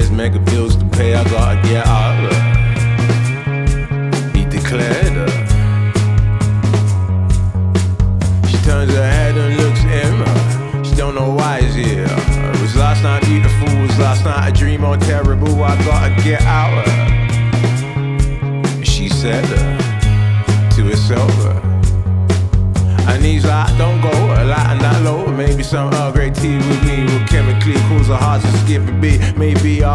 there's mega bills to pay, I gotta get out. He declared. She turns her head and looks at him. She don't know why he's here. Was last night beautiful? Was last night a dream or terrible? I gotta get out. She said to herself. And he's like, don't go, lighten that low. Maybe some Earl Grey tea with me will chemically cause a heart to skip a beat. Maybe